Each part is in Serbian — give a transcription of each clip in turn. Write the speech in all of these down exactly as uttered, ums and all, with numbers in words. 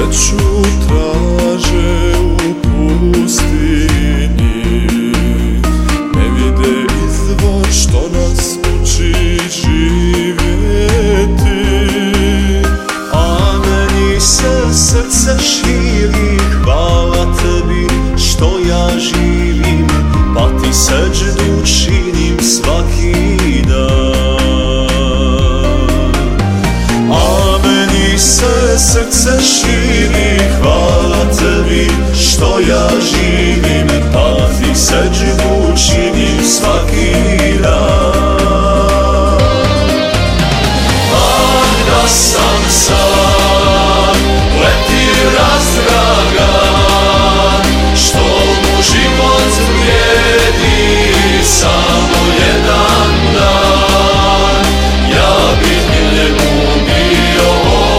sreću traže u pustinji, ne vide izvor što nas uči živjeti. A meni se srce širi, hvala tebi što ja živim, pa ti seđdu činim svaki dan. A meni se srce širi, hvala tebi što ja živim, pa ti seđdu činim svaki dan. A da sam sam, leti razdragan, što mu život vrijedi samo jedan dan, ja bih njemu bio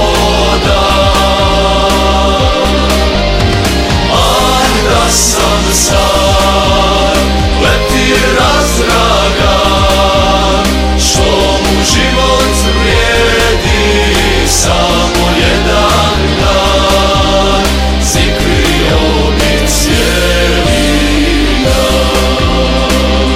odan. A da sam sam, leti razdragan, što mu život vrijedi samo jedan dan, zikrio bi cijeli dan.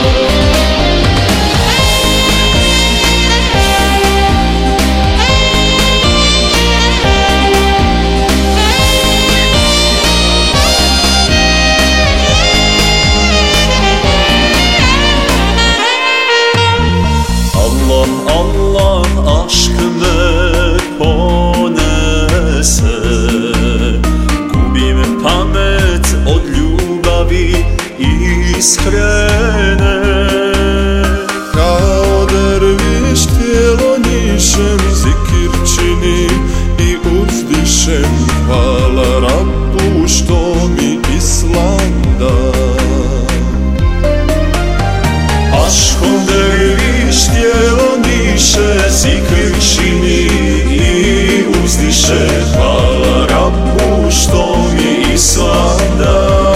Allah, Allah, aşk me ponese, gubim pamet od ljubavi iskrene. Kao derviš tijelo njišem, zikir činim i uzdišem, hvala Rabbu što mi Islam da. Aşkom derviš tijelo niše, zikr čini i uzdiše, hvala Rabbu što mi Islam da.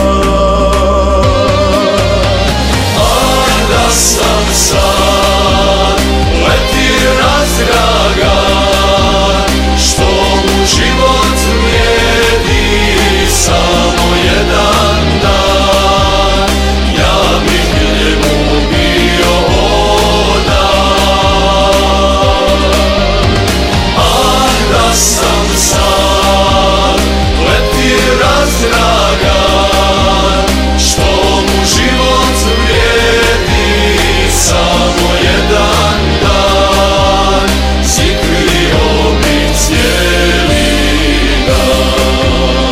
A da sam sam, leti razdragan, što mu život vrijedi samo jedan dan, ja bih njemu bio odan. A da sam sam, leti razdragan, što mu život vrijedi samo jedan dan, zikrio bi cijeli dan.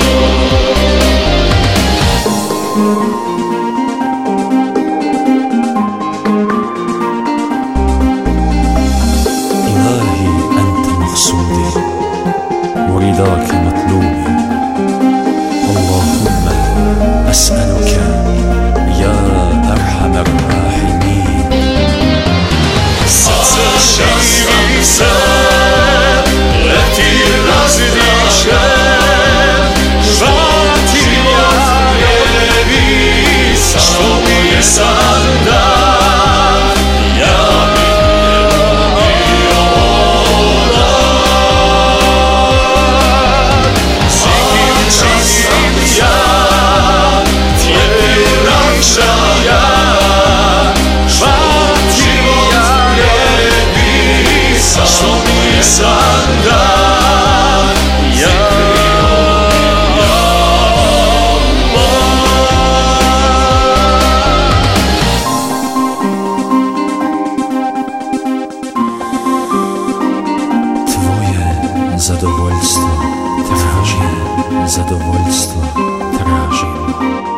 إلهي أنت مقصودي ورضاك مطلوبي، اللهم أسألك يا أرحم الراحمين. Srce širi se, leti razdragan, hvala ti vrijedi što mi je sad dan, ja bih njemu bio odan. Zikir činim ja, tebi razdragan, hvala ti vrijedi što mi je sad dan, ja Tvoje zadovoljstvo tražim, zadovoljstvo tražim.